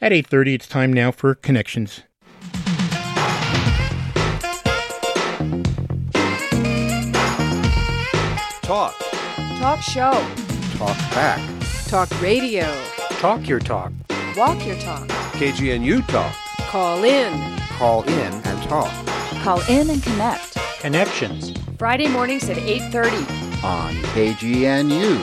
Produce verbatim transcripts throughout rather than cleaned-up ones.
At eight thirty, it's time now for Connections. Talk. Talk show. Talk back. Talk radio. Talk your talk. Walk your talk. K G N U Talk. Call in. Call in and talk. Call in and connect. Connections. Friday mornings at eight thirty. On K G N U.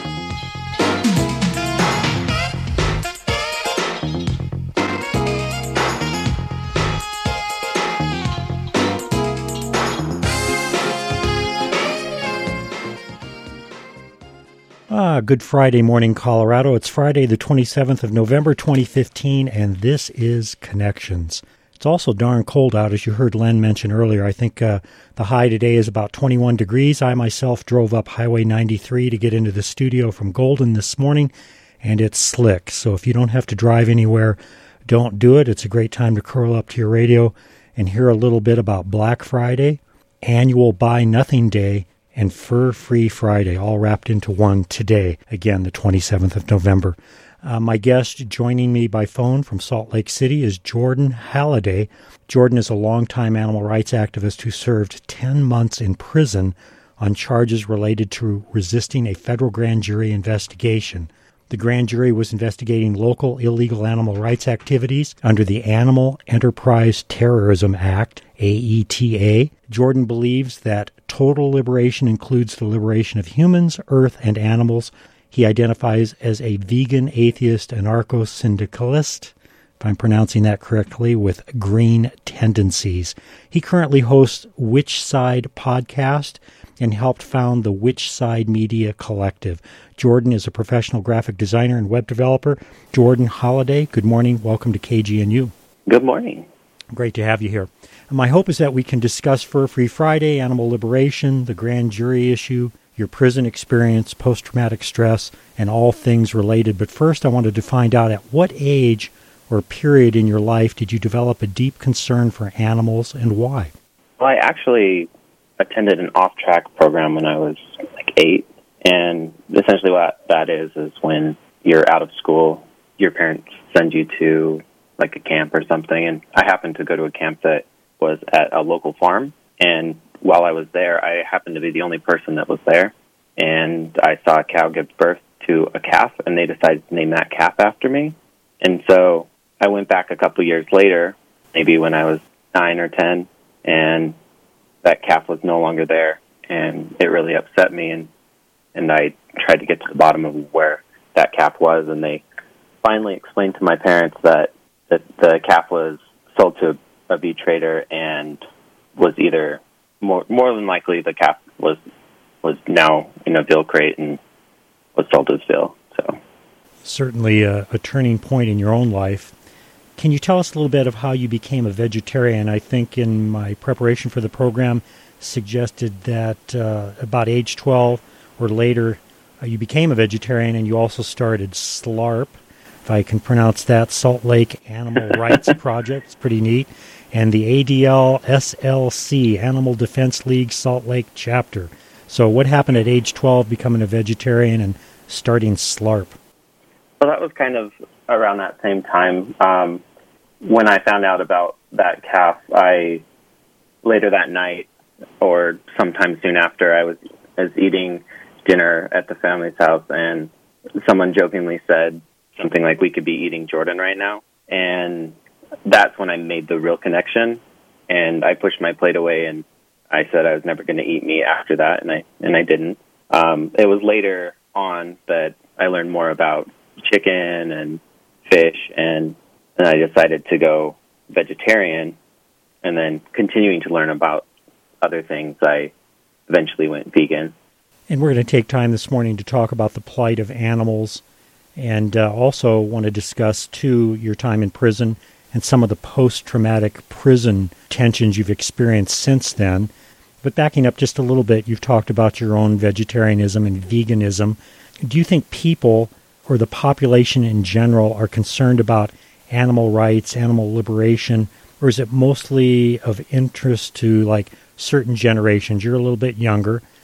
Ah, good Friday morning, Colorado. It's Friday, the twenty-seventh of November, twenty fifteen, and this is Connections. It's also darn cold out, as you heard Len mention earlier. I think uh, the high today is about twenty-one degrees. I myself drove up Highway ninety-three to get into the studio from Golden this morning, and it's slick. So if you don't have to drive anywhere, don't do it. It's a great time to curl up to your radio and hear a little bit about Black Friday, Annual Buy Nothing Day, and Fur-Free Friday, all wrapped into one today, again, the twenty-seventh of November. Uh, my guest joining me by phone from Salt Lake City is Jordan Halliday. Jordan is a longtime animal rights activist who served ten months in prison on charges related to resisting a federal grand jury investigation. The grand jury was investigating local illegal animal rights activities under the Animal Enterprise Terrorism Act, A E T A. Jordan believes that total liberation includes the liberation of humans, earth, and animals. He identifies as a vegan, atheist, anarcho-syndicalist, if I'm pronouncing that correctly, with green tendencies. He currently hosts Which Side podcast and helped found the Which Side Media Collective. Jordan is a professional graphic designer and web developer. Jordan Halliday, good morning. Welcome to K G N U. Good morning. Great to have you here. My hope is that we can discuss Fur-Free Friday, animal liberation, the grand jury issue, your prison experience, post-traumatic stress, and all things related. But first, I wanted to find out at what age or period in your life did you develop a deep concern for animals, and why? Well, I actually attended an off-track program when I was like eight, and essentially what that is is when you're out of school, your parents send you to like a camp or something, and I happened to go to a camp that was at a local farm, and while I was there, I happened to be the only person that was there, and I saw a cow give birth to a calf, and they decided to name that calf after me. And so I went back a couple years later, maybe when I was nine or ten, and that calf was no longer there, and it really upset me, and, and I tried to get to the bottom of where that calf was, and they finally explained to my parents that, that the calf was sold to a beef trader and was either More more than likely, the calf was was now in a veal crate and was sold as veal. So, certainly a, a turning point in your own life. Can you tell us a little bit of how you became a vegetarian? I think in my preparation for the program suggested that uh, about age twelve or later, uh, you became a vegetarian, and you also started SLARP, if I can pronounce that, Salt Lake Animal Rights Project. It's pretty neat. And the A D L S L C, Animal Defense League Salt Lake Chapter. So what happened at age twelve, becoming a vegetarian and starting SLARP? Well, that was kind of around that same time. Um, when I found out about that calf, I, later that night, or sometime soon after, I was, I was eating dinner at the family's house, and someone jokingly said something like, "We could be eating Jordan right now." And that's when I made the real connection, and I pushed my plate away, and I said I was never going to eat meat after that, and I and I didn't. Um, it was later on that I learned more about chicken and fish, and, and I decided to go vegetarian, and then continuing to learn about other things, I eventually went vegan. And we're going to take time this morning to talk about the plight of animals, and uh, also want to discuss, too, your time in prison and some of the post-traumatic prison tensions you've experienced since then. But backing up just a little bit, you've talked about your own vegetarianism and veganism. Do you think people, or the population in general, are concerned about animal rights, animal liberation, or is it mostly of interest to, like, certain generations? You're a little bit younger,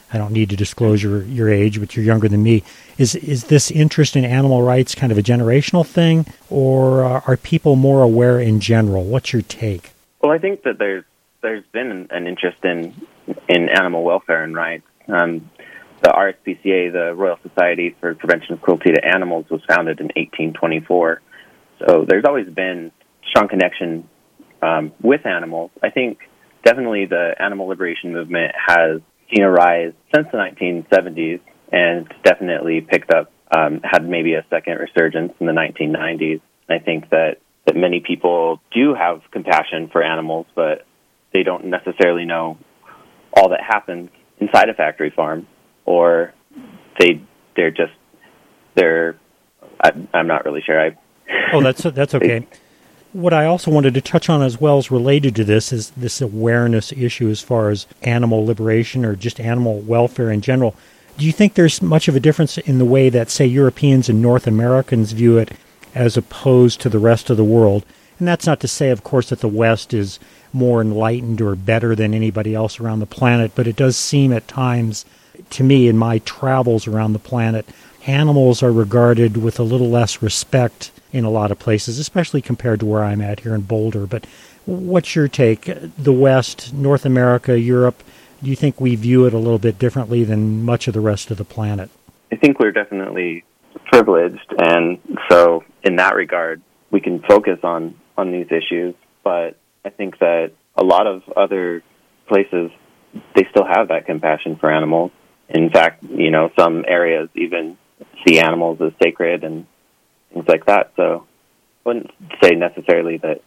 I don't need to disclose your, your age, but you're younger than me. Is is this interest in animal rights kind of a generational thing, or uh, are people more aware in general? What's your take? Well, I think that there's there's been an interest in in animal welfare and rights. Um, the R S P C A, the Royal Society for Prevention of Cruelty to Animals, was founded in eighteen twenty-four. So there's always been strong connection um, with animals. I think definitely the animal liberation movement has seen a rise since the nineteen seventies and definitely picked up, um, had maybe a second resurgence in the nineteen nineties. I think that, that many people do have compassion for animals, but they don't necessarily know all that happens inside a factory farm, or they, they're just, they're, I, I'm not really sure. I, oh, that's that's okay. What I also wanted to touch on as well as related to this is this awareness issue as far as animal liberation or just animal welfare in general. Do you think there's much of a difference in the way that, say, Europeans and North Americans view it as opposed to the rest of the world? And that's not to say, of course, that the West is more enlightened or better than anybody else around the planet, but it does seem at times, to me, in my travels around the planet, animals are regarded with a little less respect in a lot of places, especially compared to where I'm at here in Boulder. But what's your take? The West, North America, Europe, do you think we view it a little bit differently than much of the rest of the planet? I think we're definitely privileged, and so in that regard, we can focus on, on these issues. But I think that a lot of other places, they still have that compassion for animals. In fact, you know, some areas even see animals as sacred and things like that. So I wouldn't say necessarily that.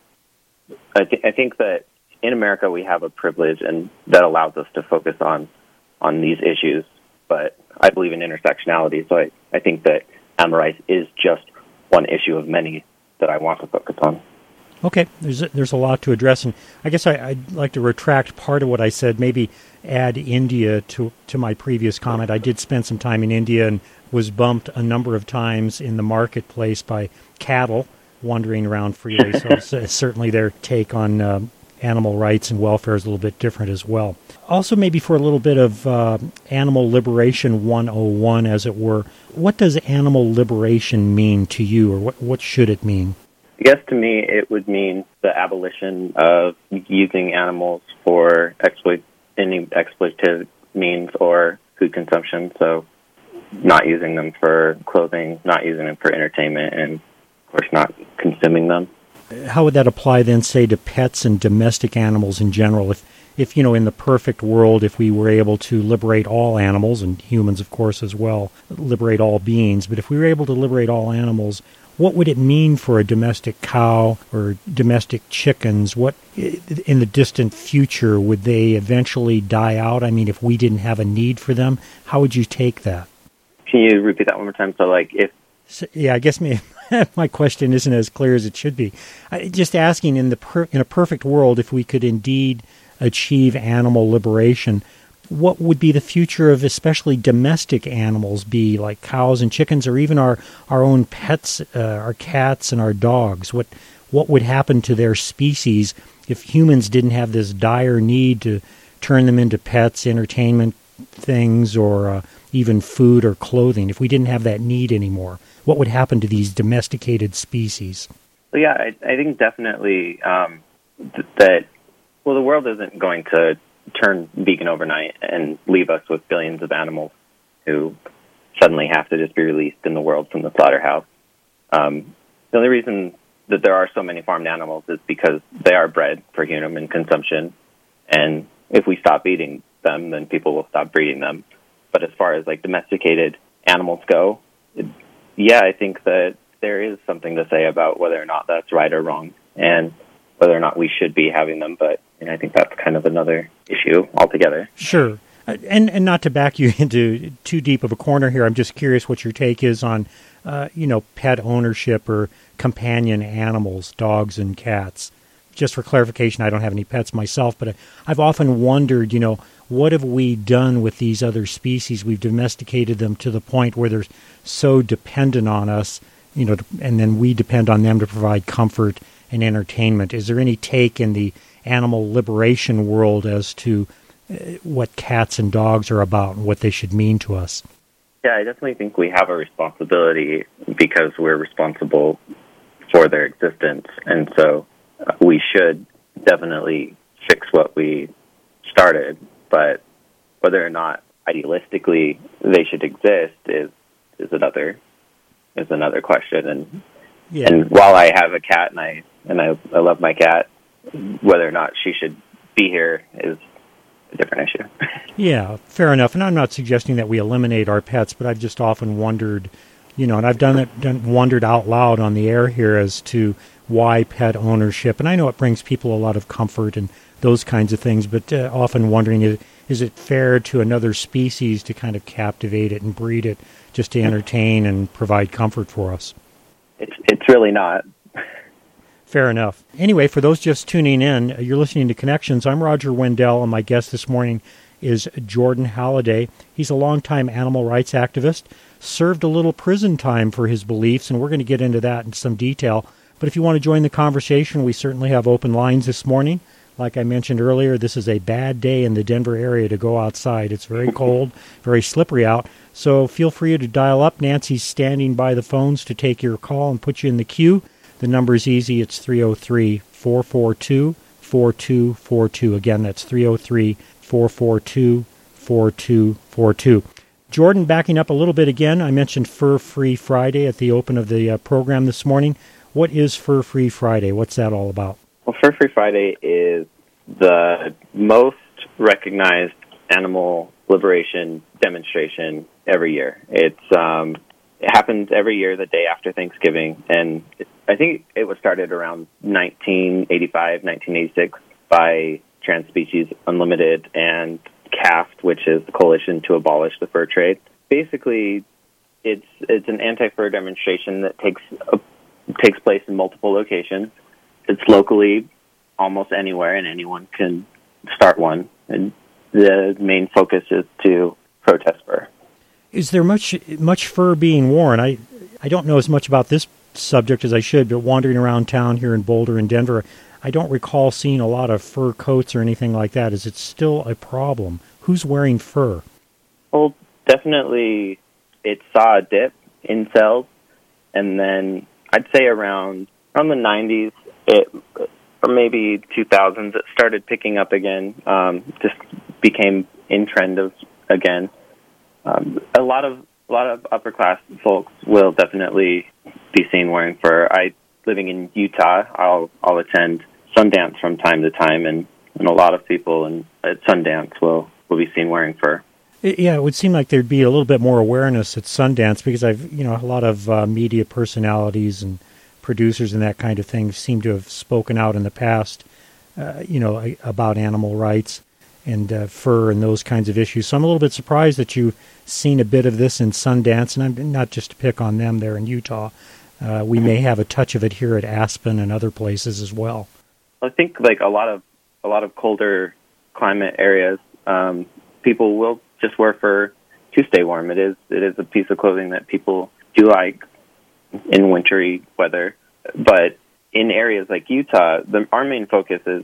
I, th- I think that in America we have a privilege, and that allows us to focus on on these issues. But I believe in intersectionality, so I, I think that animal rights is just one issue of many that I want to focus on. Okay, there's a, there's a lot to address, and I guess I, I'd like to retract part of what I said, maybe add India to to my previous comment. I did spend some time in India and was bumped a number of times in the marketplace by cattle wandering around freely, so certainly their take on uh, animal rights and welfare is a little bit different as well. Also, maybe for a little bit of uh, Animal Liberation one oh one, as it were, what does animal liberation mean to you, or what, what should it mean? I guess to me it would mean the abolition of using animals for exploit any exploitative means or food consumption, so not using them for clothing, not using them for entertainment, and, of course, not consuming them. How would that apply then, say, to pets and domestic animals in general? If, if you know, in the perfect world, if we were able to liberate all animals, and humans, of course, as well, liberate all beings, but if we were able to liberate all animals, what would it mean for a domestic cow or domestic chickens? What, in the distant future, would they eventually die out? I mean, if we didn't have a need for them, how would you take that? Can you repeat that one more time? So, like, if... So, yeah, I guess me, my question isn't as clear as it should be. I, just asking, in the per, in a perfect world, if we could indeed achieve animal liberation, what would be the future of especially domestic animals be, like cows and chickens, or even our, our own pets, uh, our cats and our dogs? What what would happen to their species if humans didn't have this dire need to turn them into pets, entertainment things, or uh, even food or clothing? If we didn't have that need anymore, what would happen to these domesticated species? Well, yeah, I, I think definitely um, th- that, well, the world isn't going to turn vegan overnight and leave us with billions of animals who suddenly have to just be released in the world from the slaughterhouse. Um, the only reason that there are so many farmed animals is because they are bred for human consumption, and if we stop eating them, then people will stop breeding them. But as far as like domesticated animals go, it, yeah, I think that there is something to say about whether or not that's right or wrong, and whether or not we should be having them. But and I think that's kind of another issue altogether. Sure. And and not to back you into too deep of a corner here, I'm just curious what your take is on, uh, you know, pet ownership or companion animals, dogs and cats. Just for clarification, I don't have any pets myself, but I've often wondered, you know, what have we done with these other species? We've domesticated them to the point where they're so dependent on us, you know, and then we depend on them to provide comfort and entertainment. Is there any take in the animal liberation world as to what cats and dogs are about and what they should mean to us. Yeah, I definitely think we have a responsibility because we're responsible for their existence. And so uh, we should definitely fix what we started. But whether or not idealistically they should exist is is another is another question. And Yeah. and while I have a cat and I and I, I love my cat, whether or not she should be here is a different issue. Yeah, fair enough. And I'm not suggesting that we eliminate our pets, but I've just often wondered, you know, and I've done it, done, wondered out loud on the air here as to why pet ownership. And I know it brings people a lot of comfort and those kinds of things, but uh, often wondering, is, is it fair to another species to kind of captivate it and breed it just to entertain and provide comfort for us? It's it's really not. Fair enough. Anyway, for those just tuning in, you're listening to Connections. I'm Roger Wendell, and my guest this morning is Jordan Halliday. He's a longtime animal rights activist, served a little prison time for his beliefs, and we're going to get into that in some detail. But if you want to join the conversation, we certainly have open lines this morning. Like I mentioned earlier, this is a bad day in the Denver area to go outside. It's very cold, very slippery out. So feel free to dial up. Nancy's standing by the phones to take your call and put you in the queue. The number is easy. It's three oh three, four four two, four two four two. Again, that's three oh three, four four two, four two four two. Jordan, backing up a little bit again, I mentioned Fur Free Friday at the open of the uh, program this morning. What is Fur Free Friday? What's that all about? Well, Fur Free Friday is the most recognized animal liberation demonstration every year. It's um, it happens every year the day after Thanksgiving, and it, I think it was started around nineteen eighty-five, nineteen eighty-six by Trans Species Unlimited and C A F T, which is the Coalition to Abolish the Fur Trade. Basically, it's it's an anti-fur demonstration that takes a, takes place in multiple locations. It's locally almost anywhere, and anyone can start one. And the main focus is to protest fur. Is there much much fur being worn? I I don't know as much about this subject as I should, but wandering around town here in Boulder and Denver, I don't recall seeing a lot of fur coats or anything like that. Is it still a problem? Who's wearing fur? Well, definitely it saw a dip in sales, and then I'd say around around the nineties, it or maybe two thousands, it started picking up again. Um, just became in trend of again. Um, a lot of a lot of upper class folks will definitely be seen wearing fur. I living in Utah, I'll I'll attend Sundance from time to time, and, and a lot of people in, at Sundance will, will be seen wearing fur. Yeah, it would seem like there'd be a little bit more awareness at Sundance because I've, you know, a lot of uh, media personalities and producers and that kind of thing seem to have spoken out in the past, uh, you know, about animal rights and uh, fur and those kinds of issues. So I'm a little bit surprised that you've seen a bit of this in Sundance, and I'm not just to pick on them there in Utah. Uh, we may have a touch of it here at Aspen and other places as well. I think like a lot of a lot of colder climate areas, um, people will just wear fur to stay warm. It is it is a piece of clothing that people do like in wintry weather. But in areas like Utah, the, our main focus is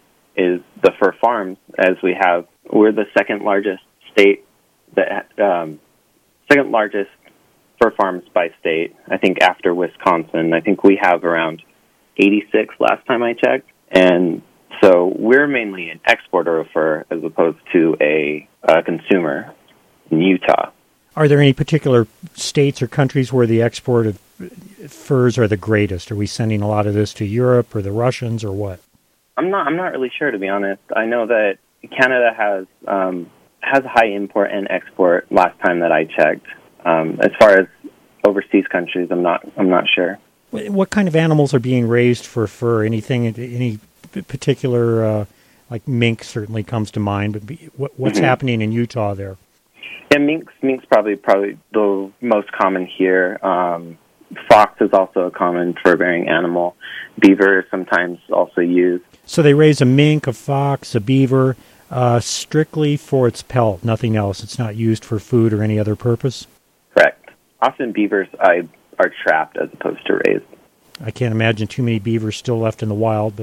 is the fur farms, as we have. We're the second largest state that um, second largest fur farms by state. I think after Wisconsin. I think we have around eighty-six last time I checked. And so we're mainly an exporter of fur as opposed to a, a consumer in Utah. Are there any particular states or countries where the export of furs are the greatest? Are we sending a lot of this to Europe or the Russians or what? I'm not. I'm not really sure, to be honest. I know that Canada has um, has high import and export. Last time that I checked, um, as far as overseas countries, I'm not. I'm not sure. What kind of animals are being raised for fur? Anything? Any particular? Uh, like mink certainly comes to mind. But what, what's mm-hmm. happening in Utah there? Yeah, mink's mink's probably probably the most common here. Um, fox is also a common fur-bearing animal. Beaver is sometimes also used. So they raise a mink, a fox, a beaver, uh, strictly for its pelt, nothing else. It's not used for food or any other purpose? Correct. Often beavers I, are trapped as opposed to raised. I can't imagine too many beavers still left in the wild, but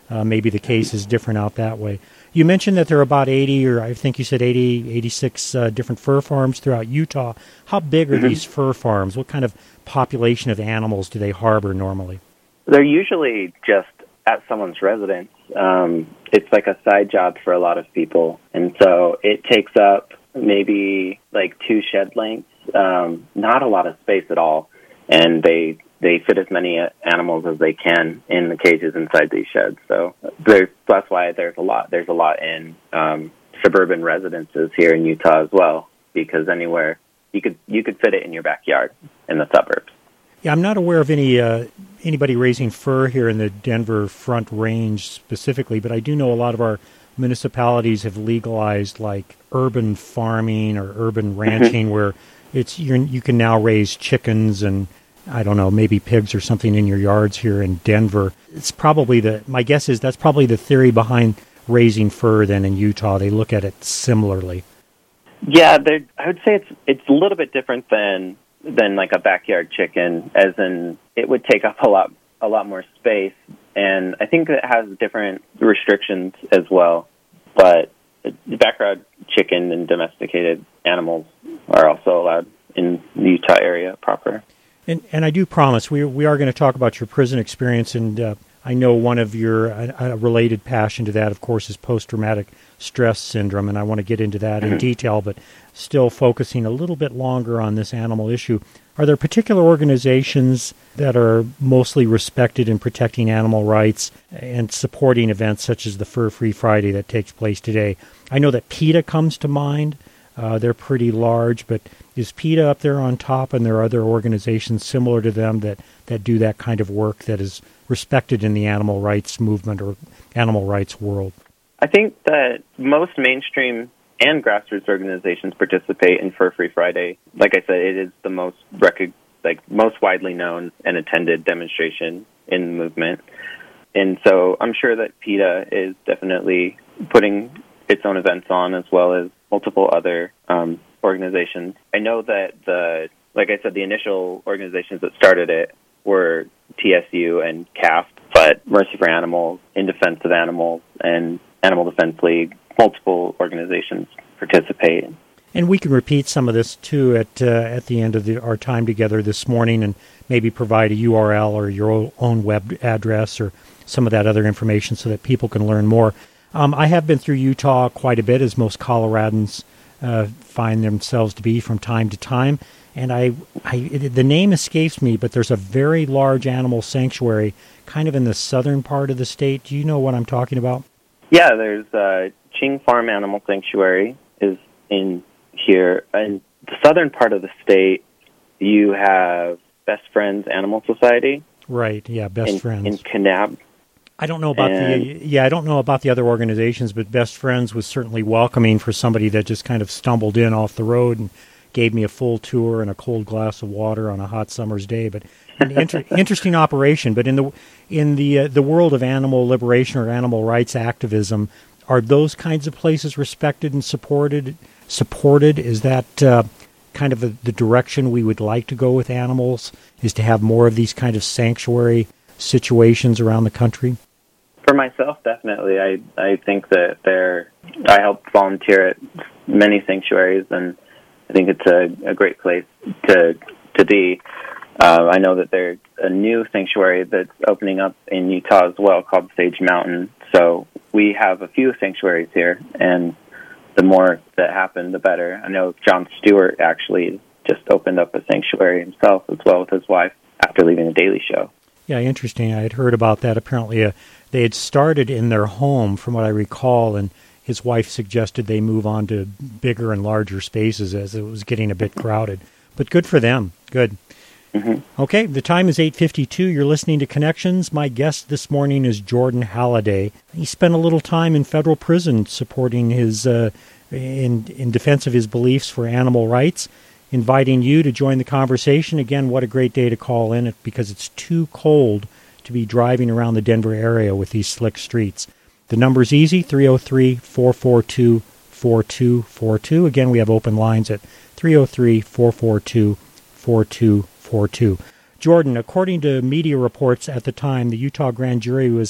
uh, maybe the case is different out that way. You mentioned that there are about eighty, or I think you said eighty, eighty-six uh, different fur farms throughout Utah. How big are Mm-hmm. these fur farms? What kind of population of animals do they harbor normally? They're usually just at someone's residence. Um, it's like a side job for a lot of people. And so it takes up maybe like two shed lengths, um, not a lot of space at all. And they they fit as many animals as they can in the cages inside these sheds. So there's, that's why there's a lot. There's a lot in um, suburban residences here in Utah as well, because anywhere you could you could fit it in your backyard in the suburbs. Yeah, I'm not aware of any uh, anybody raising fur here in the Denver Front Range specifically, but I do know a lot of our municipalities have legalized like urban farming or urban ranching, where it's you're, you can now raise chickens and I don't know, maybe pigs or something in your yards here in Denver. It's probably the my guess is that's probably the theory behind raising fur. Then in Utah, they look at it similarly. Yeah, I would say it's it's a little bit different than. than like a backyard chicken, as in it would take up a lot a lot more space, and I think it has different restrictions as well. But the backyard chicken and domesticated animals are also allowed in the Utah area proper. And and I do promise we we are going to talk about your prison experience, and uh, I know one of your a, a related passion to that, of course, is post-traumatic stress syndrome, and I want to get into that mm-hmm. in detail, but still focusing a little bit longer on this animal issue. Are there particular organizations that are mostly respected in protecting animal rights and supporting events such as the Fur Free Friday that takes place today? I know that PETA comes to mind. Uh, they're pretty large, but is PETA up there on top, and there are other organizations similar to them that, that do that kind of work that is respected in the animal rights movement or animal rights world? I think that most mainstream and grassroots organizations participate in Fur Free Friday. Like I said, it is the most rec- like most widely known and attended demonstration in the movement. And so I'm sure that PETA is definitely putting its own events on, as well as multiple other um, organizations. I know that the, like I said, the initial organizations that started it were T S U and C A F, but Mercy for Animals, In Defense of Animals, and Animal Defense League, multiple organizations participate. And we can repeat some of this, too, at uh, at the end of the, our time together this morning, and maybe provide a U R L or your own web address or some of that other information so that people can learn more. Um, I have been through Utah quite a bit, as most Coloradans uh, find themselves to be from time to time. And I, I it, the name escapes me, but there's a very large animal sanctuary kind of in the southern part of the state. Do you know what I'm talking about? Yeah, there's uh, Ching Farm Animal Sanctuary is in here. In the southern part of the state, you have Best Friends Animal Society. Right, yeah, Best in, Friends. In Kanab. I don't know about and, the yeah, I don't know about the other organizations, but Best Friends was certainly welcoming for somebody that just kind of stumbled in off the road and gave me a full tour and a cold glass of water on a hot summer's day. But an inter- interesting operation. But in the in the uh, the world of animal liberation or animal rights activism, are those kinds of places respected and supported? Supported is that uh, kind of a, the direction we would like to go with animals? Is to have more of these kind of sanctuary situations around the country? For myself, definitely. I I think that there. I help volunteer at many sanctuaries, and I think it's a, a great place to to be. Uh, I know that there's a new sanctuary that's opening up in Utah as well called Sage Mountain. So we have a few sanctuaries here, and the more that happen, the better. I know Jon Stewart actually just opened up a sanctuary himself as well with his wife after leaving the Daily Show. Yeah, interesting. I had heard about that. Apparently, uh, they had started in their home, from what I recall, and his wife suggested they move on to bigger and larger spaces as it was getting a bit crowded. But good for them. Good. Mm-hmm. Okay, the time is eight fifty-two. You're listening to Connections. My guest this morning is Jordan Halliday. He spent a little time in federal prison supporting his, uh, in, in defense of his beliefs for animal rights. Inviting you to join the conversation. Again, what a great day to call in, because it's too cold to be driving around the Denver area with these slick streets. The number's easy, three oh three, four four two, four two four two. Again, we have open lines at three oh three, four four two, four two four two. Jordan, according to media reports at the time, the Utah grand jury was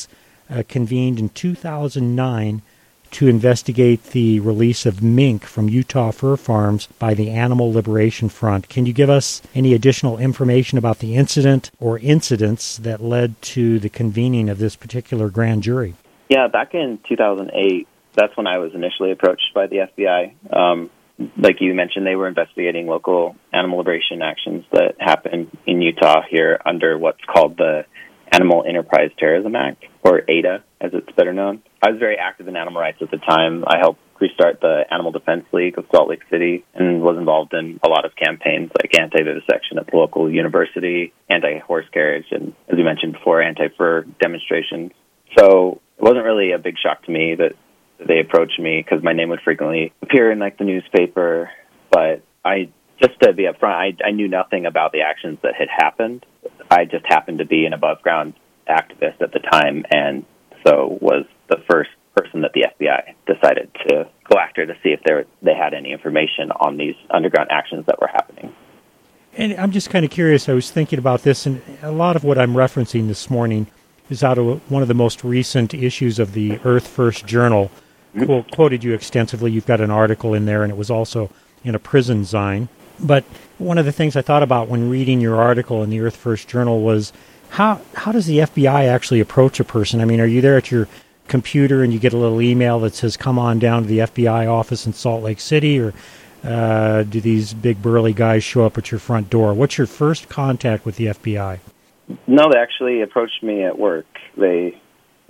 uh, convened in two thousand nine to investigate the release of mink from Utah fur farms by the Animal Liberation Front. Can you give us any additional information about the incident or incidents that led to the convening of this particular grand jury? Yeah, back in two thousand eight, that's when I was initially approached by the F B I. Um, like you mentioned, they were investigating local animal liberation actions that happened in Utah here under what's called the Animal Enterprise Terrorism Act, or A D A, as it's better known. I was very active in animal rights at the time. I helped restart the Animal Defense League of Salt Lake City and was involved in a lot of campaigns like anti-vivisection at the local university, anti-horse carriage, and, as you mentioned before, anti-fur demonstrations. So it wasn't really a big shock to me that they approached me because my name would frequently appear in like the newspaper. But I, just to be upfront, I, I knew nothing about the actions that had happened. I just happened to be an above-ground activist at the time, and so was the first person that the F B I decided to go after to see if they, were, they had any information on these underground actions that were happening. And I'm just kind of curious. I was thinking about this, and a lot of what I'm referencing this morning is out of one of the most recent issues of the Earth First Journal. Qu- quoted you extensively. You've got an article in there, and it was also in a prison zine. But one of the things I thought about when reading your article in the Earth First Journal was how how does the F B I actually approach a person? I mean, are you there at your computer and you get a little email that says, come on down to the F B I office in Salt Lake City, or uh, do these big burly guys show up at your front door? What's your first contact with the F B I? No, they actually approached me at work. They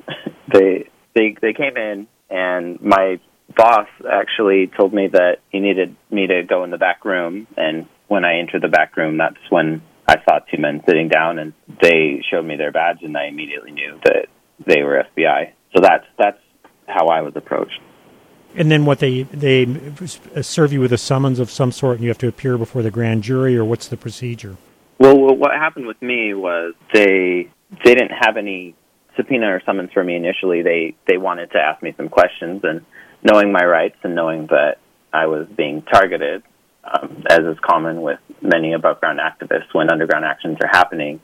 they they they came in, and my boss actually told me that he needed me to go in the back room, and when I entered the back room, that's when I saw two men sitting down, and they showed me their badge, and I immediately knew that they were F B I. So that's that's how I was approached. And then what, they they serve you with a summons of some sort, and you have to appear before the grand jury, or what's the procedure? Well, what happened with me was they they didn't have any subpoena or summons for me initially. They they wanted to ask me some questions, and knowing my rights and knowing that I was being targeted, um, as is common with many above-ground activists when underground actions are happening,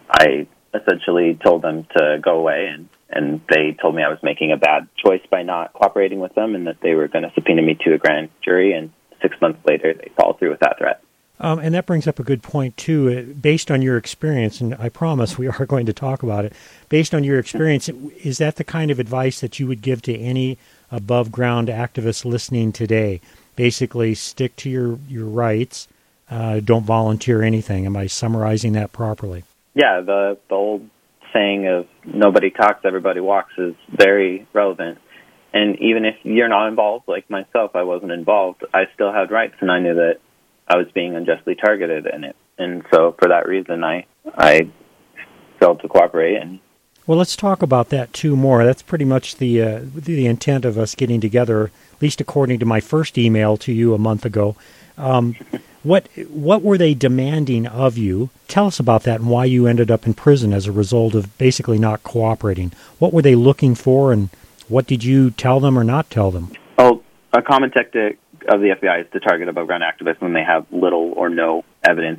I essentially told them to go away, and, and they told me I was making a bad choice by not cooperating with them and that they were going to subpoena me to a grand jury, and six months later they followed through with that threat. Um, and that brings up a good point, too. Uh, based on your experience, and I promise we are going to talk about it, based on your experience, is that the kind of advice that you would give to any above-ground activists listening today? Basically, stick to your, your rights, uh, don't volunteer anything. Am I summarizing that properly? Yeah, the, the old saying of nobody talks, everybody walks is very relevant. And even if you're not involved, like myself, I wasn't involved, I still had rights, and I knew that I was being unjustly targeted in it. And so for that reason, I I failed to cooperate. And well, let's talk about that, too, more. That's pretty much the uh, the intent of us getting together, at least according to my first email to you a month ago. Um, what what were they demanding of you? Tell us about that and why you ended up in prison as a result of basically not cooperating. What were they looking for, and what did you tell them or not tell them? Oh, a common tactic of the F B I is to target above-ground activists when they have little or no evidence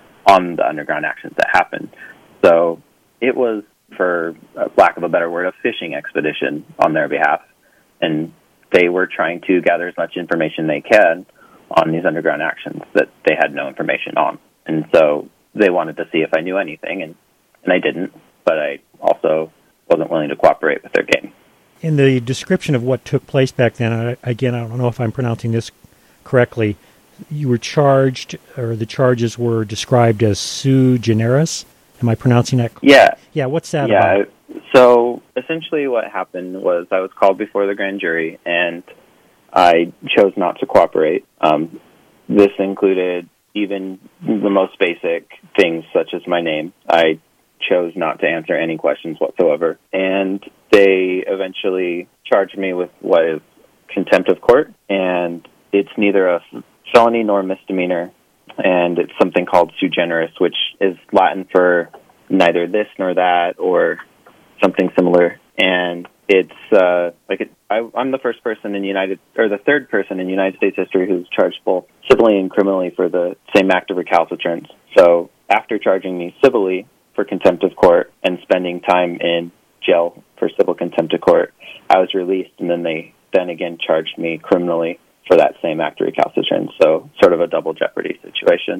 on the underground actions that happen. So it was, for lack of a better word, a fishing expedition on their behalf, and they were trying to gather as much information they can on these underground actions that they had no information on. And so they wanted to see if I knew anything, and, and I didn't, but I also wasn't willing to cooperate with their game. In the description of what took place back then, I, again, I don't know if I'm pronouncing this correctly, you were charged, or the charges were described as sui generis. Am I pronouncing that correctly? Yeah. Yeah, what's that yeah. about? So essentially what happened was I was called before the grand jury, and I chose not to cooperate. Um, this included even the most basic things, such as my name. I chose not to answer any questions whatsoever, and they eventually charged me with what is contempt of court, and it's neither a felony nor misdemeanor, and it's something called sui generis, which is Latin for neither this nor that, or something similar. And it's uh, like it, I, I'm the first person in United, or the third person in United States history who's charged both civilly and criminally for the same act of recalcitrance. So after charging me civilly for contempt of court and spending time in jail for civil contempt of court. I was released, and then they then again charged me criminally for that same act of recalcitrance. So sort of a double jeopardy situation.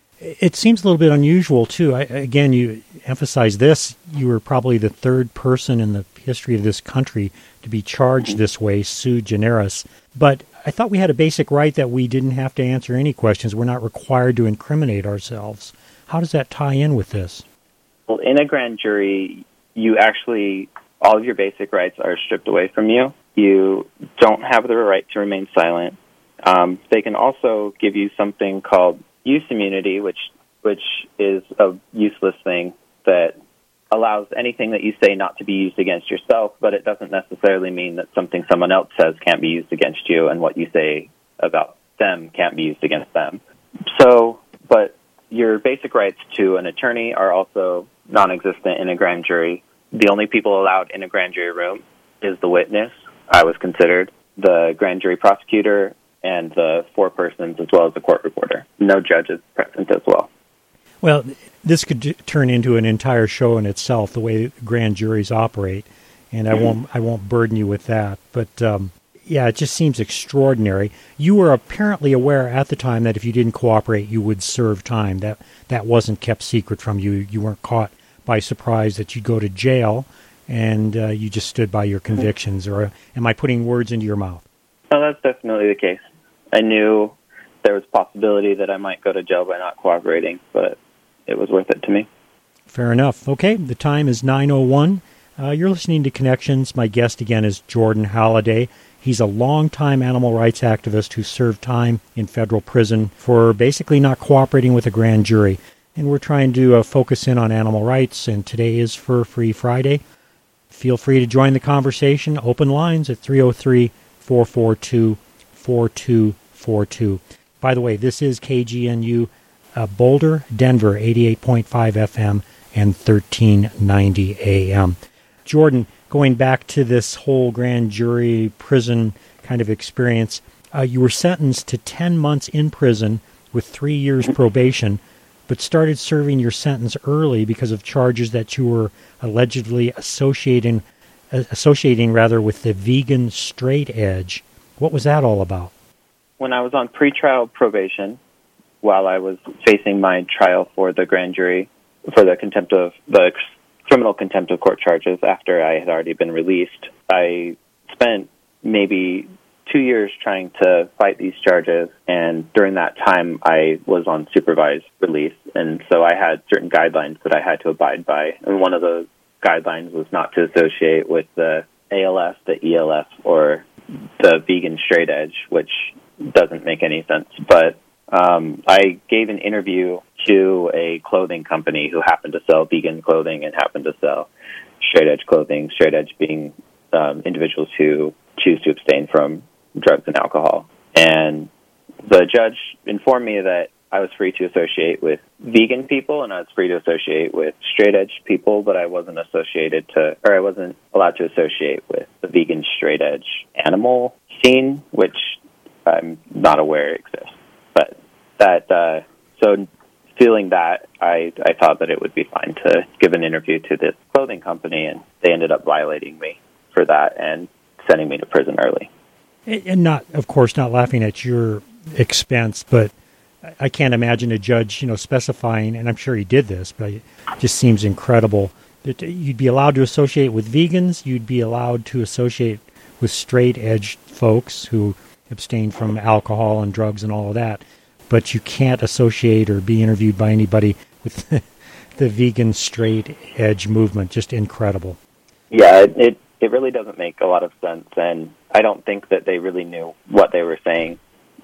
It seems a little bit unusual, too. I, again, you emphasize this. You were probably the third person in the history of this country to be charged this way, sui generis. But I thought we had a basic right that we didn't have to answer any questions. We're not required to incriminate ourselves. How does that tie in with this? Well, in a grand jury, you actually, all of your basic rights are stripped away from you. You don't have the right to remain silent. Um, they can also give you something called use immunity, which which is a useless thing that allows anything that you say not to be used against yourself, but it doesn't necessarily mean that something someone else says can't be used against you, and what you say about them can't be used against them. So, but your basic rights to an attorney are also non-existent in a grand jury. The only people allowed in a grand jury room is the witness, I was considered, the grand jury prosecutor, and the four persons, as well as the court reporter. No judges present as well. Well, this could j- turn into an entire show in itself, the way grand juries operate, and I won't I won't burden you with that. But um, yeah, it just seems extraordinary. You were apparently aware at the time that if you didn't cooperate, you would serve time. That that wasn't kept secret from you. You weren't caught by surprise that you'd go to jail, and uh, you just stood by your convictions. Or uh, am I putting words into your mouth? No, that's definitely the case. I knew there was a possibility that I might go to jail by not cooperating, but it was worth it to me. Fair enough. Okay, the time is nine oh one. Uh, you're listening to Connections. My guest again is Jordan Halliday. He's a longtime animal rights activist who served time in federal prison for basically not cooperating with a grand jury. And we're trying to uh, focus in on animal rights, and today is Fur Free Friday. Feel free to join the conversation. Open lines at three oh three, four four two, four two four two. By the way, this is K G N U uh, Boulder, Denver, eighty-eight point five F M and thirteen ninety A M. Jordan, going back to this whole grand jury prison kind of experience, uh, you were sentenced to ten months in prison with three years probation, but started serving your sentence early because of charges that you were allegedly associating, uh, associating rather with the vegan straight edge. What was that all about? When I was on pretrial probation, while I was facing my trial for the grand jury, for the contempt of the criminal contempt of court charges after I had already been released, I spent maybe two years trying to fight these charges, and during that time I was on supervised release, and so I had certain guidelines that I had to abide by, and one of those guidelines was not to associate with the A L F, the E L F, or the vegan straight edge, which doesn't make any sense. But um, I gave an interview to a clothing company who happened to sell vegan clothing and happened to sell straight edge clothing, straight edge being um, individuals who choose to abstain from drugs and alcohol. And the judge informed me that I was free to associate with vegan people and I was free to associate with straight edge people, but I wasn't associated to, or I wasn't allowed to associate with the vegan straight edge animal scene, which I'm not aware exists. But that, uh, so feeling that, I, I thought that it would be fine to give an interview to this clothing company, and they ended up violating me for that and sending me to prison early. And not, of course, not laughing at your expense, but I can't imagine a judge, you know, specifying, and I'm sure he did this, but it just seems incredible that you'd be allowed to associate with vegans, you'd be allowed to associate with straight-edge folks who abstain from alcohol and drugs and all of that, but you can't associate or be interviewed by anybody with the, the vegan straight-edge movement. Just incredible. Yeah, it, it it really doesn't make a lot of sense, and I don't think that they really knew what they were saying.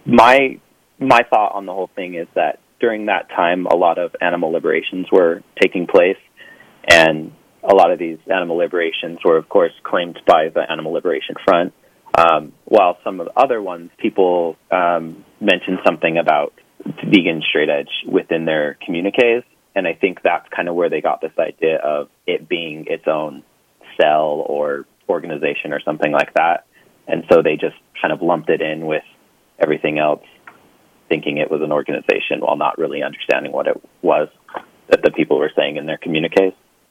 My my thought on the whole thing is that during that time, a lot of animal liberations were taking place, and a lot of these animal liberations were, of course, claimed by the Animal Liberation Front, um, while some of the other ones, people um, mentioned something about vegan straight edge within their communiques, and I think that's kind of where they got this idea of it being its own cell or organization or something like that, and so they just kind of lumped it in with everything else, thinking it was an organization while not really understanding what it was that the people were saying in their communiques.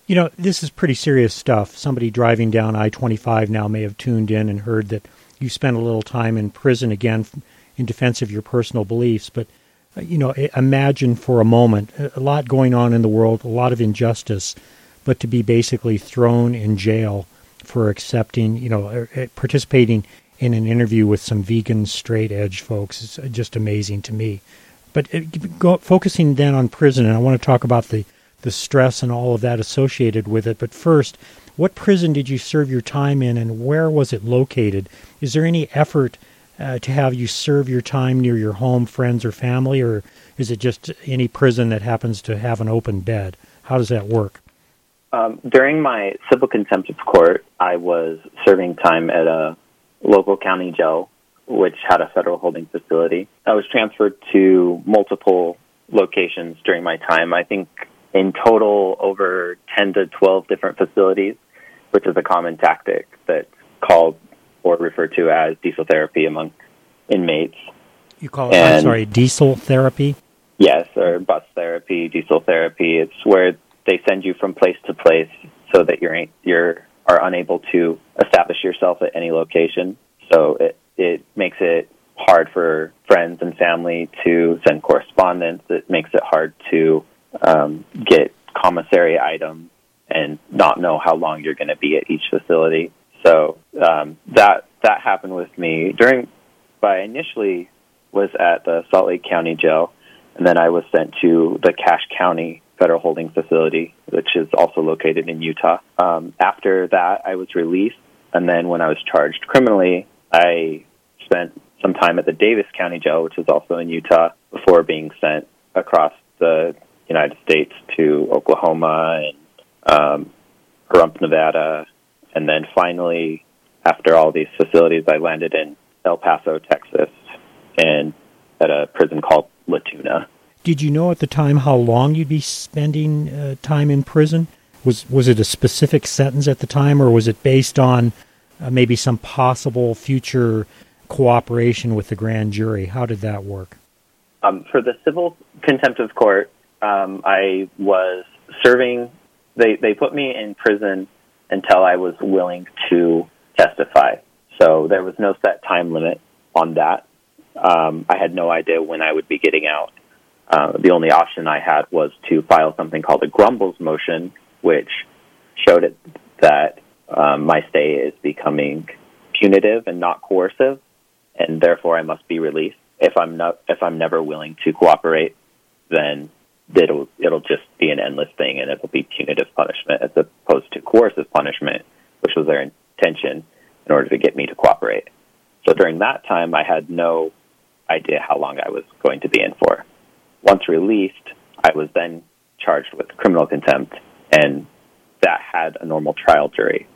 You know, this is pretty serious stuff. Somebody driving down I twenty-five now may have tuned in and heard that you spent a little time in prison again in defense of your personal beliefs. But, uh, you know, imagine for a moment a lot going on in the world, a lot of injustice, but to be basically thrown in jail for accepting, you know, participating in an interview with some vegan straight edge folks is just amazing to me. But it, go, focusing then on prison, and I want to talk about the, the stress and all of that associated with it. But first, what prison did you serve your time in, and where was it located? Is there any effort uh, to have you serve your time near your home, friends, or family, or is it just any prison that happens to have an open bed? How does that work? Um, during my civil contempt of court, I was serving time at a local county jail, which had a federal holding facility. I was transferred to multiple locations during my time. I think in total over ten to twelve different facilities, which is a common tactic that's called or referred to as diesel therapy among inmates. You call it, and, I'm sorry, diesel therapy? Yes, or bus therapy, diesel therapy. It's where they send you from place to place so that you're you're are unable to establish yourself at any location. So it it makes it hard for friends and family to send correspondence. It makes it hard to um, get commissary items and not know how long you're going to be at each facility. So um, that that happened with me during. I initially was at the Salt Lake County Jail, and then I was sent to the Cache County Federal Holding Facility, which is also located in Utah. Um, after that, I was released, and then when I was charged criminally, I spent some time at the Davis County Jail, which is also in Utah, before being sent across the United States to Oklahoma and um, Pahrump, Nevada, and then finally, after all these facilities, I landed in El Paso, Texas, and at a prison called La Tuna. Did you know at the time how long you'd be spending uh, time in prison? Was was it a specific sentence at the time, or was it based on uh, maybe some possible future cooperation with the grand jury? How did that work? Um, for the civil contempt of court, um, I was serving, they, they put me in prison until I was willing to testify. So there was no set time limit on that. Um, I had no idea when I would be getting out. Uh, the only option I had was to file something called a Grumbles motion, which showed it that um, my stay is becoming punitive and not coercive, and therefore I must be released. If I'm not, if I'm never willing to cooperate, then it'll it'll just be an endless thing, and it'll be punitive punishment as opposed to coercive punishment, which was their intention in order to get me to cooperate. So during that time, I had no idea how long I was going to be in for. Once released, I was then charged with criminal contempt, and that had a normal trial jury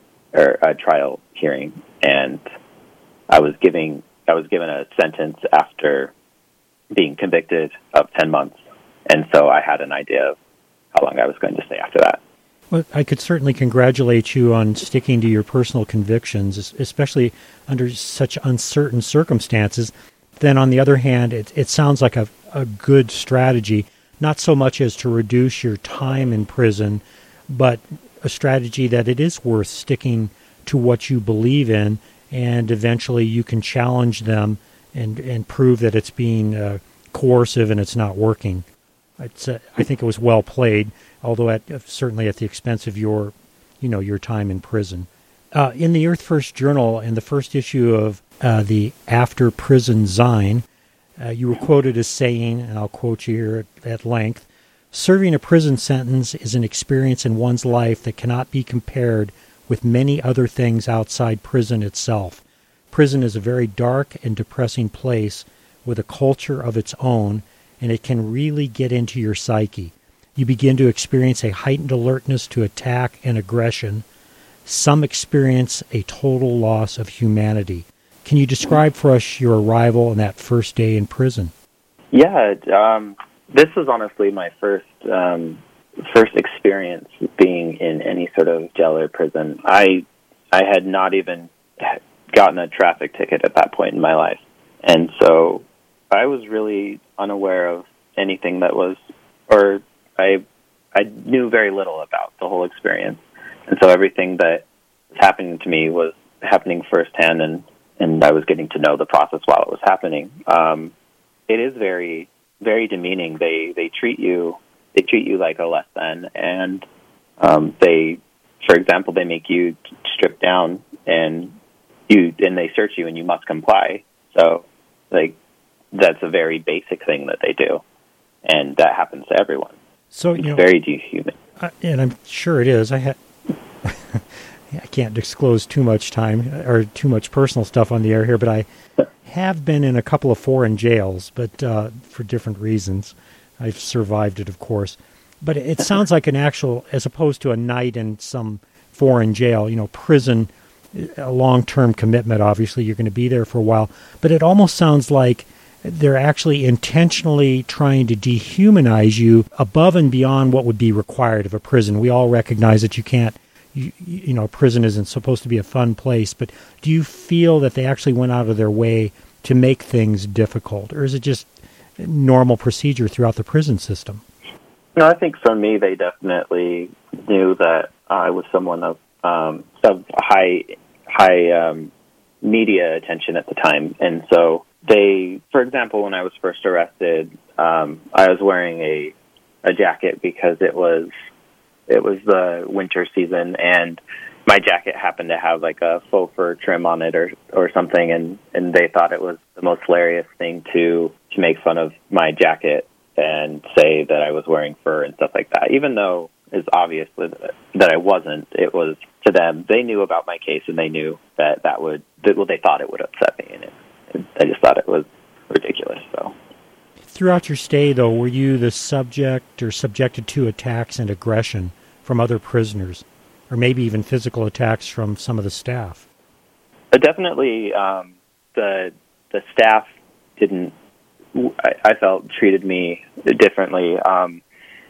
or a trial hearing, and I was giving I was given a sentence after being convicted of ten months, and so I had an idea of how long I was going to stay after that. Well, I could certainly congratulate you on sticking to your personal convictions, especially under such uncertain circumstances. Then, on the other hand, it, it sounds like a, a good strategy, not so much as to reduce your time in prison, but a strategy that it is worth sticking to what you believe in, and eventually you can challenge them and, and prove that it's being uh, coercive and it's not working. It's, uh, I think it was well played, although at, uh, certainly at the expense of your, you know, your time in prison. Uh, in the Earth First Journal, in the first issue of uh, the After Prison Zine, uh, you were quoted as saying, and I'll quote you here at, at length, "Serving a prison sentence is an experience in one's life that cannot be compared with many other things outside prison itself. Prison is a very dark and depressing place with a culture of its own, and it can really get into your psyche. You begin to experience a heightened alertness to attack and aggression. Some experience a total loss of humanity." Can you describe for us your arrival and that first day in prison? Yeah, um, this was honestly my first um, first experience being in any sort of jail or prison. I I had not even gotten a traffic ticket at that point in my life, and so I was really unaware of anything that was, or I I knew very little about the whole experience. And so everything that was happening to me was happening firsthand, and, and I was getting to know the process while it was happening. Um, it is very, very demeaning. They they treat you they treat you like a less than, and um, they, for example, they make you strip down and you and they search you and you must comply. So, like, that's a very basic thing that they do, and that happens to everyone. So it's you know, very dehuman, uh, and I'm sure it is. I had. I can't disclose too much time or too much personal stuff on the air here, but I have been in a couple of foreign jails, but uh, for different reasons. I've survived it, of course. But it sounds like an actual, as opposed to a night in some foreign jail, you know, prison, a long-term commitment, obviously. You're going to be there for a while. But it almost sounds like they're actually intentionally trying to dehumanize you above and beyond what would be required of a prison. We all recognize that you can't You, you know, prison isn't supposed to be a fun place, but do you feel that they actually went out of their way to make things difficult, or is it just normal procedure throughout the prison system? No, I think for me, they definitely knew that I was someone of, um, of high, high um, media attention at the time, and so they, for example, when I was first arrested, um, I was wearing a a jacket because it was. It was the winter season, and my jacket happened to have like a faux fur trim on it or or something, and, and they thought it was the most hilarious thing to, to make fun of my jacket and say that I was wearing fur and stuff like that. Even though it's obvious that, that I wasn't, it was to them. They knew about my case, and they knew that that would, that, well, they thought it would upset me, and it, I just thought it was ridiculous, so... Throughout your stay, though, were you the subject or subjected to attacks and aggression from other prisoners, or maybe even physical attacks from some of the staff? Uh, definitely, um, the the staff didn't, I, I felt, treated me differently. Um,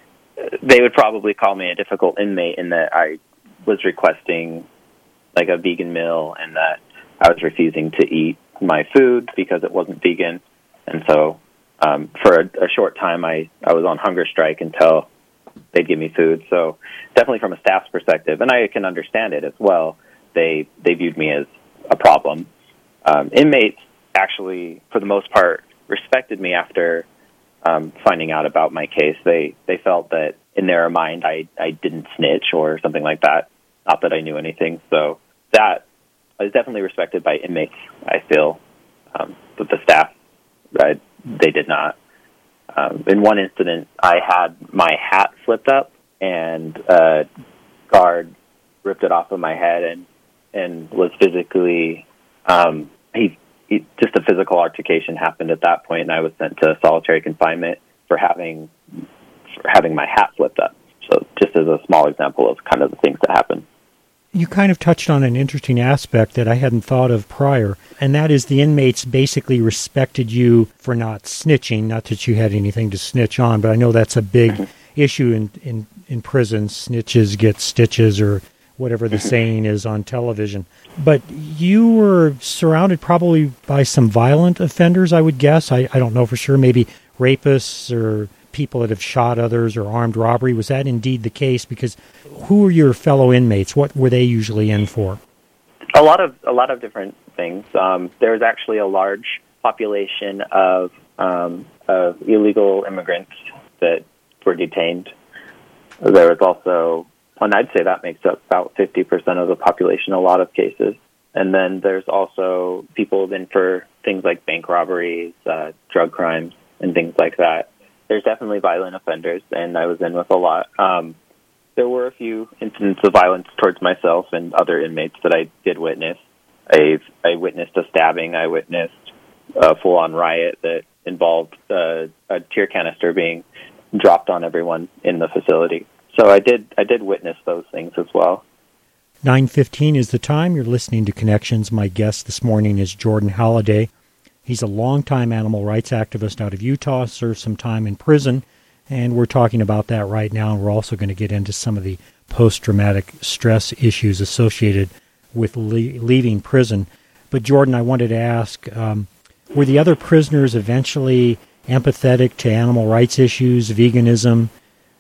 they would probably call me a difficult inmate in that I was requesting like a vegan meal and that I was refusing to eat my food because it wasn't vegan, and so... Um, for a, a short time, I, I was on hunger strike until they'd give me food. So definitely from a staff's perspective, and I can understand it as well, they they viewed me as a problem. Um, inmates actually, for the most part, respected me after um, finding out about my case. They they felt that in their mind I, I didn't snitch or something like that, not that I knew anything. So that is definitely respected by inmates, I feel, um, but the staff, right? They did not. Um, in one incident, I had my hat flipped up, and a guard ripped it off of my head and and was physically, um, he, he just a physical altercation happened at that point, and I was sent to solitary confinement for having for having my hat flipped up. So just as a small example of kind of the things that happen. You kind of touched on an interesting aspect that I hadn't thought of prior, and that is the inmates basically respected you for not snitching. Not that you had anything to snitch on, but I know that's a big issue in, in, in prisons. Snitches get stitches, or whatever the saying is on television. But you were surrounded probably by some violent offenders, I would guess. I, I don't know for sure, maybe rapists or people that have shot others or armed robbery. Was that indeed the case? Because who were your fellow inmates? What were they usually in for? A lot of a lot of different things. Um, there was actually a large population of um, of illegal immigrants that were detained. There was also, and I'd say that makes up about fifty percent of the population in a lot of cases. And then there's also people in for things like bank robberies, uh, drug crimes, and things like that. There's definitely violent offenders, and I was in with a lot. Um, there were a few incidents of violence towards myself and other inmates that I did witness. I, I witnessed a stabbing. I witnessed a full-on riot that involved uh, a tear canister being dropped on everyone in the facility. So I did I did witness those things as well. nine fifteen is the time. You're listening to Connections. My guest this morning is Jordan Halliday. He's a longtime animal rights activist out of Utah, served some time in prison, and we're talking about that right now, and we're also going to get into some of the post-traumatic stress issues associated with le- leaving prison. But Jordan, I wanted to ask, um, were the other prisoners eventually empathetic to animal rights issues, veganism,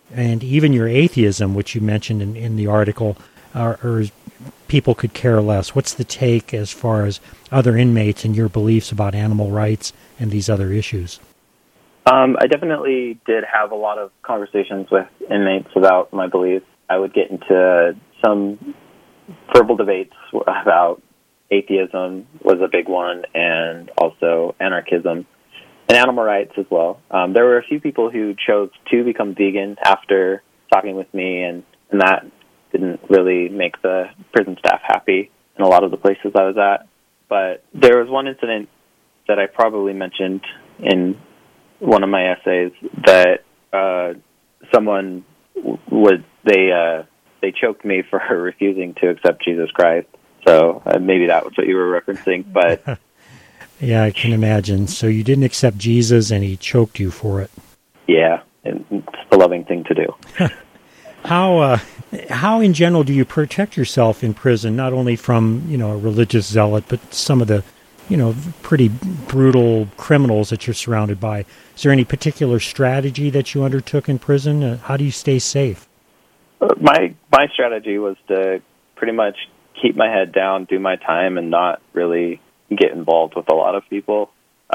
and even your atheism, which you mentioned in, in the article, are, or people could care less. What's the take as far as other inmates and your beliefs about animal rights and these other issues? Um, I definitely did have a lot of conversations with inmates about my beliefs. I would get into some verbal debates about atheism was a big one, and also anarchism and animal rights as well. Um, there were a few people who chose to become vegan after talking with me, and, and that didn't really make the prison staff happy in a lot of the places I was at. But there was one incident that I probably mentioned in one of my essays that uh, someone would they uh, they choked me for refusing to accept Jesus Christ. So uh, maybe that was what you were referencing, but yeah, I can imagine. So you didn't accept Jesus, and he choked you for it. Yeah, it's the loving thing to do. How uh, how in general do you protect yourself in prison? Not only from you know a religious zealot, but some of the you know pretty brutal criminals that you're surrounded by. Is there any particular strategy that you undertook in prison? Uh, how do you stay safe? My my strategy was to pretty much keep my head down, do my time, and not really get involved with a lot of people.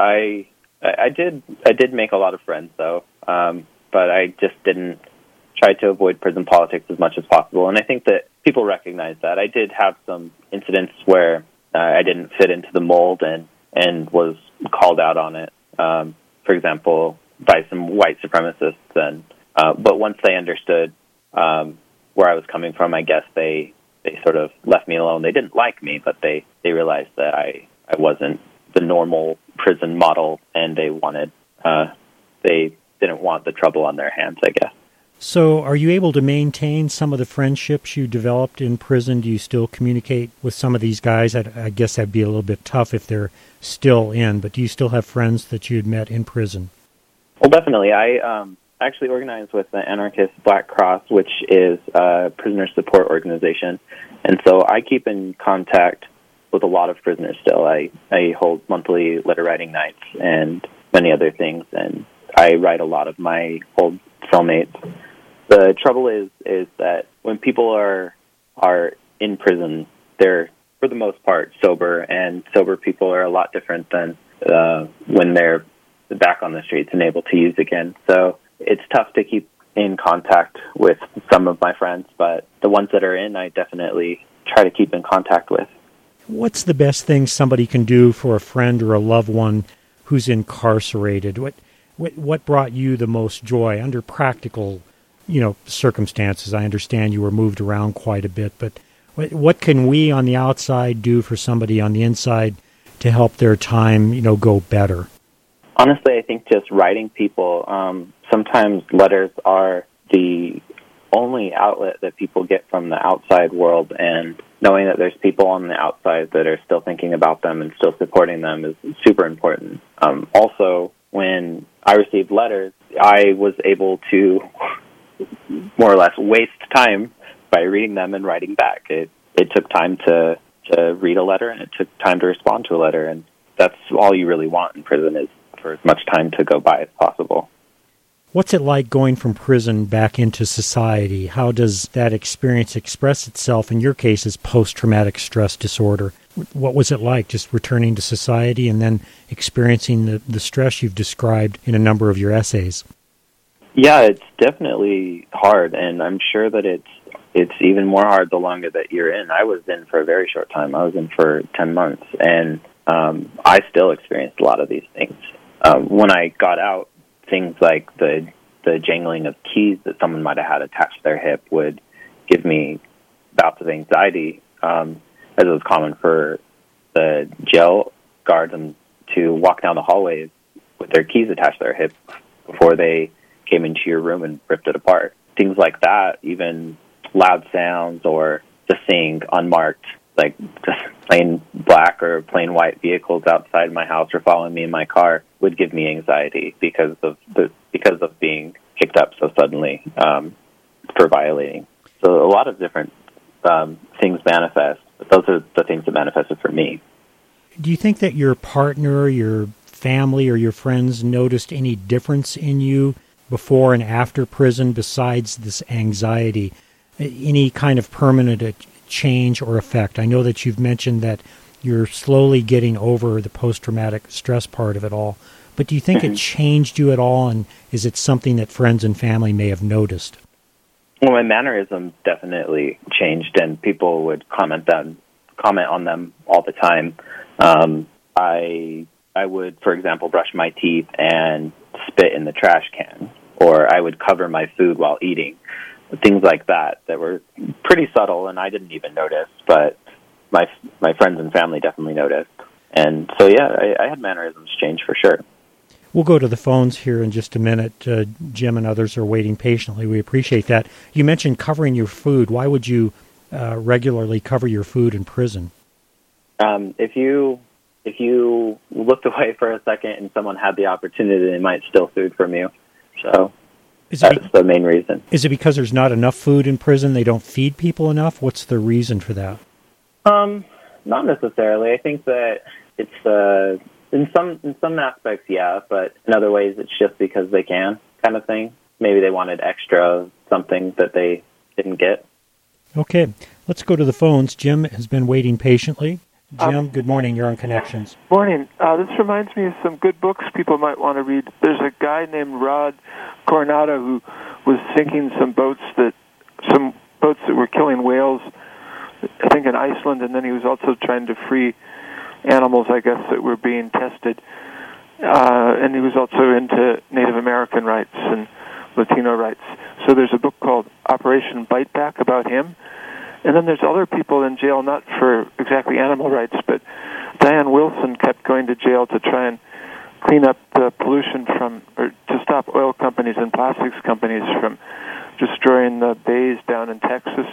I I did I did make a lot of friends though, um, but I just didn't try to avoid prison politics as much as possible. And I think that people recognize that. I did have some incidents where uh, I didn't fit into the mold and and was called out on it. Um, for example, by some white supremacists. And uh, but once they understood um, where I was coming from, I guess they. They sort of left me alone. They didn't like me, but they, they realized that I, I wasn't the normal prison model, and they wanted uh, they didn't want the trouble on their hands, I guess. So are you able to maintain some of the friendships you developed in prison? Do you still communicate with some of these guys? I, I guess that'd be a little bit tough if they're still in, but do you still have friends that you had met in prison? Well, definitely. I um, actually organized with the Anarchist Black Cross, which is a prisoner support organization. And so I keep in contact with a lot of prisoners still. I, I hold monthly letter writing nights and many other things, and I write a lot of my old cellmates. The trouble is is that when people are are in prison, they're, for the most part, sober, and sober people are a lot different than uh, when they're back on the streets and able to use again. So it's tough to keep in contact with some of my friends, but the ones that are in, I definitely try to keep in contact with. What's the best thing somebody can do for a friend or a loved one who's incarcerated? What what, what brought you the most joy under practical, you know, circumstances? I understand you were moved around quite a bit, but what, what can we on the outside do for somebody on the inside to help their time, you know, go better? Honestly, I think just writing people. Um, sometimes letters are the only outlet that people get from the outside world, and knowing that there's people on the outside that are still thinking about them and still supporting them is super important. Um, also, when I received letters, I was able to more or less waste time by reading them and writing back. It it took time to, to read a letter, and it took time to respond to a letter, and that's all you really want in prison is for as much time to go by as possible. What's it like going from prison back into society? How does that experience express itself in your case as post-traumatic stress disorder? What was it like just returning to society and then experiencing the, the stress you've described in a number of your essays? Yeah, it's definitely hard, and I'm sure that it's it's even more hard the longer that you're in. I was in for a very short time. I was in for ten months, and um, I still experienced a lot of these things. Um, when I got out, things like the the jangling of keys that someone might have had attached to their hip would give me bouts of anxiety, um, as it was common for the jail guards to walk down the hallways with their keys attached to their hip before they came into your room and ripped it apart. Things like that, even loud sounds or just seeing unmarked, like just plain black or plain white vehicles outside my house or following me in my car would give me anxiety because of the because of being picked up so suddenly um, for violating. So a lot of different um, things manifest, but those are the things that manifested for me. Do you think that your partner, your family, or your friends noticed any difference in you before and after prison besides this anxiety? Any kind of permanent change or effect? I know that you've mentioned that you're slowly getting over the post-traumatic stress part of it all, but do you think mm-hmm. it changed you at all, and is it something that friends and family may have noticed? Well, my mannerisms definitely changed, and people would comment them, comment on them all the time. Um, I I would, for example, brush my teeth and spit in the trash can, or I would cover my food while eating. Things like that that were pretty subtle, and I didn't even notice, but my my friends and family definitely noticed. And so, yeah, I, I had mannerisms change for sure. We'll go to the phones here in just a minute. Uh, Jim and others are waiting patiently. We appreciate that. You mentioned covering your food. Why would you uh, regularly cover your food in prison? Um, if you if you looked away for a second and someone had the opportunity, they might steal food from you. So Is that's it, the main reason. Is it because there's not enough food in prison? They don't feed people enough? What's the reason for that? Um, not necessarily. I think that it's uh, in some in some aspects, yeah, but in other ways, it's just because they can, kind of thing. Maybe they wanted extra something that they didn't get. Okay, let's go to the phones. Jim has been waiting patiently. Jim, Um, good morning. You're on Connections. Morning. Uh, this reminds me of some good books people might want to read. There's a guy named Rod Coronado who was sinking some boats that some boats that were killing whales, I think in Iceland, and then he was also trying to free animals, I guess, that were being tested. Uh, and he was also into Native American rights and Latino rights. So there's a book called Operation Bite Back about him. And then there's other people in jail, not for exactly animal rights, but Diane Wilson kept going to jail to try and clean up the pollution from, or to stop oil companies and plastics companies from destroying the bays down in Texas,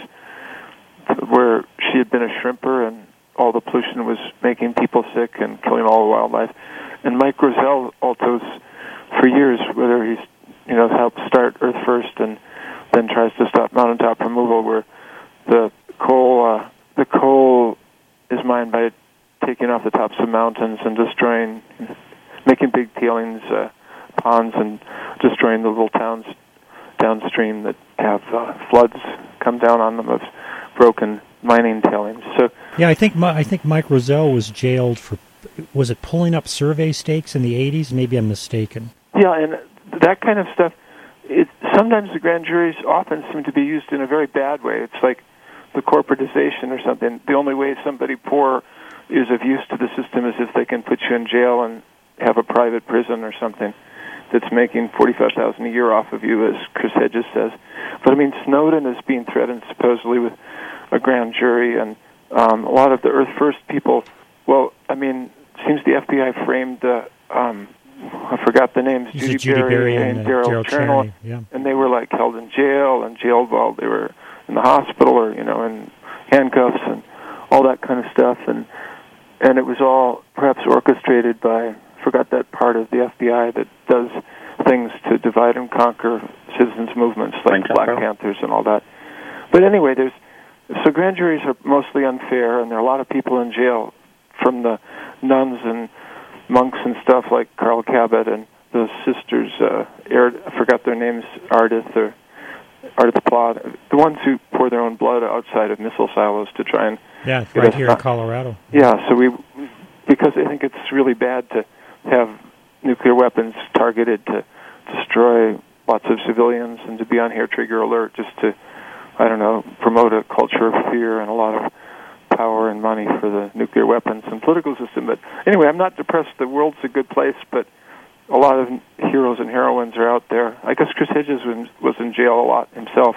where she had been a shrimper and all the pollution was making people sick and killing all the wildlife. And Mike Roselle also, for years, whether he's, you know, helped start Earth First and then tries to stop mountaintop removal, where the coal, uh, the coal is mined by taking off the tops of mountains and destroying, making big tailings uh, ponds and destroying the little towns downstream that have uh, floods come down on them of broken mining tailings. So yeah, I think I think Mike Roselle was jailed for, was it pulling up survey stakes in the eighties? Maybe I'm mistaken. Yeah, and that kind of stuff. It, sometimes the grand juries often seem to be used in a very bad way. It's like the corporatization or something. The only way somebody poor is of use to the system is if they can put you in jail and have a private prison or something that's making forty-five thousand dollars a year off of you, as Chris Hedges says. But I mean, Snowden is being threatened supposedly with a grand jury, and um, a lot of the Earth First people. Well, I mean, it seems the F B I framed uh, um, I forgot the names, Judy, Judy Berry, Berry and, and uh, Daryl Daryl Chernell, yeah. and they were like held in jail and jailed while they were in the hospital, or you know, in handcuffs and all that kind of stuff, and and it was all perhaps orchestrated by, I forgot that part of the F B I that does things to divide and conquer citizens' movements like Black Panthers and all that. But anyway, there's so grand juries are mostly unfair, and there are a lot of people in jail, from the nuns and monks and stuff like Carl Cabot and the sisters, uh, Erd, I forgot their names, Ardith or Ardith Plot, the ones who pour their own blood outside of missile silos to try and yeah, right here in Colorado. Yeah, so we, because I think it's really bad to have nuclear weapons targeted to destroy lots of civilians and to be on hair trigger alert just to, I don't know, promote a culture of fear and a lot of power and money for the nuclear weapons and political system. But anyway, I'm not depressed. The world's a good place, but a lot of heroes and heroines are out there. I guess Chris Hedges was in jail a lot himself.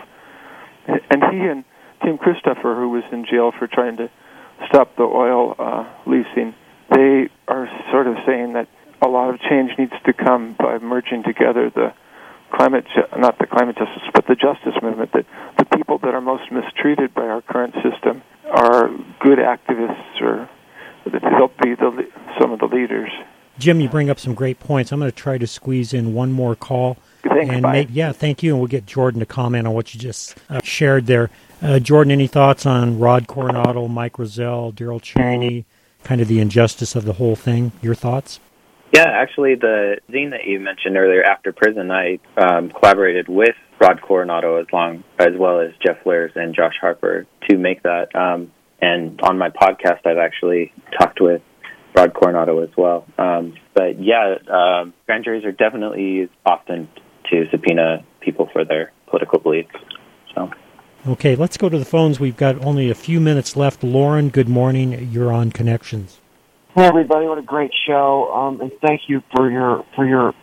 And he and Tim Christopher, who was in jail for trying to stop the oil uh, leasing, they are sort of saying that a lot of change needs to come by merging together the climate, ju- not the climate justice, but the justice movement, that the people that are most mistreated by our current system are good activists, or they'll be the, some of the leaders. Jim, you bring up some great points. I'm going to try to squeeze in one more call. Thanks, and bye. Make, yeah, thank you, and we'll get Jordan to comment on what you just uh, shared there. Uh, Jordan, any thoughts on Rod Coronado, Mike Roselle, Daryl Cheney, kind of the injustice of the whole thing? Your thoughts? Yeah, actually, the zine that you mentioned earlier, After Prison, I um, collaborated with Rod Coronado as long as well as Jeff Lairs and Josh Harper to make that. Um, and on my podcast, I've actually talked with Rod Coronado as well. Um, but yeah, um, grand juries are definitely used often to subpoena people for their political beliefs. So. Okay, let's go to the phones. We've got only a few minutes left. Lauren, good morning. You're on Connections. Hey everybody, what a great show, um, and thank you for your, for your,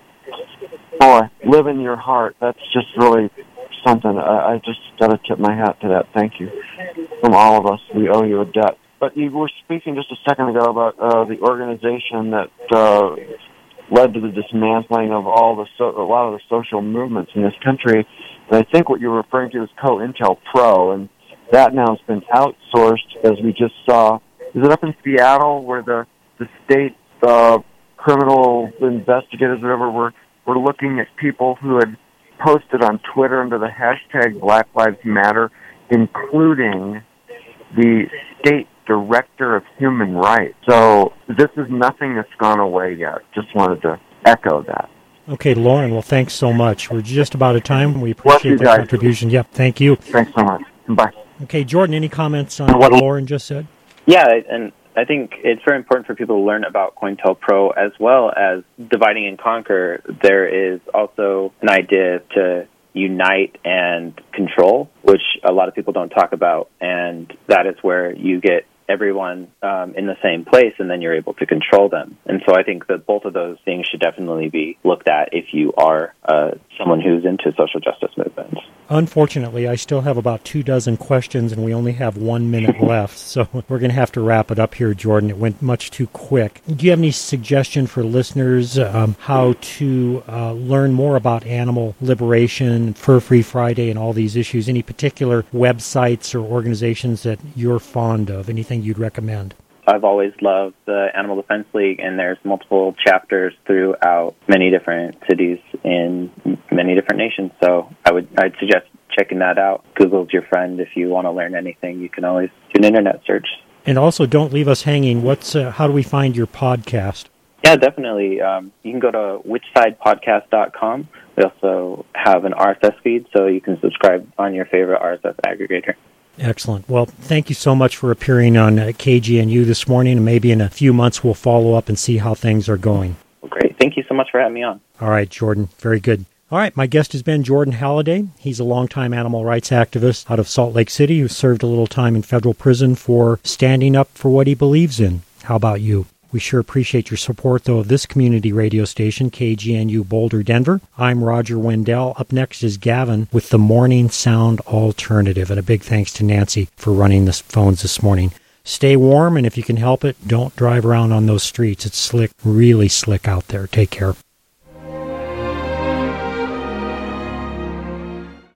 boy, live in your heart. That's just really something. I, I just got to tip my hat to that. Thank you. From all of us, we owe you a debt. But you were speaking just a second ago about uh, the organization that uh, led to the dismantling of all the, so, a lot of the social movements in this country, and I think what you're referring to is COINTELPRO, and that now has been outsourced, as we just saw. Is it up in Seattle where the the state uh, criminal investigators, whatever, were, were looking at people who had posted on Twitter under the hashtag Black Lives Matter, including the state director of human rights. So this is nothing that's gone away yet. Just wanted to echo that. Okay, Lauren, well, thanks so much. We're just about out of time. We appreciate that contribution. Yep, thank you. Thanks so much. Bye. Okay, Jordan, any comments on what Lauren just said? Yeah, and I think it's very important for people to learn about COINTELPRO as well as dividing and conquer. There is also an idea to unite and control, which a lot of people don't talk about, and that is where you get everyone um, in the same place, and then you're able to control them. And so I think that both of those things should definitely be looked at if you are uh, someone who's into social justice movements. Unfortunately, I still have about two dozen questions, and we only have one minute left, so we're going to have to wrap it up here, Jordan. It went much too quick. Do you have any suggestion for listeners um, how to uh, learn more about animal liberation, Fur-Free Friday, and all these issues? Any particular websites or organizations that you're fond of? Anything you'd recommend? I've always loved the Animal Defense League, and there's multiple chapters throughout many different cities in many different nations. So I would I'd suggest checking that out. Google's your friend. If you want to learn anything, you can always do an internet search. And also, don't leave us hanging. What's uh, how do we find your podcast? Yeah, definitely. Um, you can go to which side podcast dot com. We also have an R S S feed, so you can subscribe on your favorite R S S aggregator. Excellent. Well, thank you so much for appearing on uh, K G N U this morning, and maybe in a few months we'll follow up and see how things are going. Well, great. Thank you so much for having me on. All right, Jordan. Very good. All right, my guest has been Jordan Halliday. He's a longtime animal rights activist out of Salt Lake City who served a little time in federal prison for standing up for what he believes in. How about you? We sure appreciate your support, though, of this community radio station, K G N U Boulder, Denver. I'm Roger Wendell. Up next is Gavin with the Morning Sound Alternative. And a big thanks to Nancy for running the phones this morning. Stay warm, and if you can help it, don't drive around on those streets. It's slick, really slick out there. Take care.